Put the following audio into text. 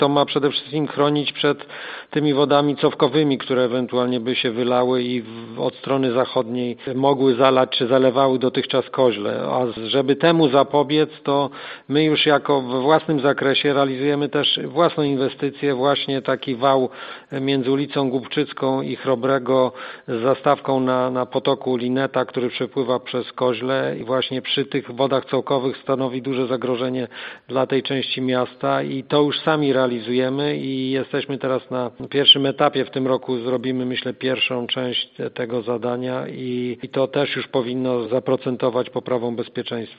To ma przede wszystkim chronić przed tymi wodami cofkowymi, które ewentualnie by się wylały i od strony zachodniej mogły zalać czy zalewały dotychczas Koźle. A żeby temu zapobiec, to my już jako we własnym zakresie realizujemy też własną inwestycję, właśnie taki wał między ulicą Głubczycką i Chrobrego z zastawką na potoku Lineta, który przepływa przez Koźle i właśnie przy tych wodach cofkowych stanowi duże zagrożenie dla tej części miasta i to już sami realizujemy i jesteśmy teraz na pierwszym etapie. W tym roku zrobimy, myślę, pierwszą część tego zadania i to też już powinno zaprocentować poprawą bezpieczeństwa.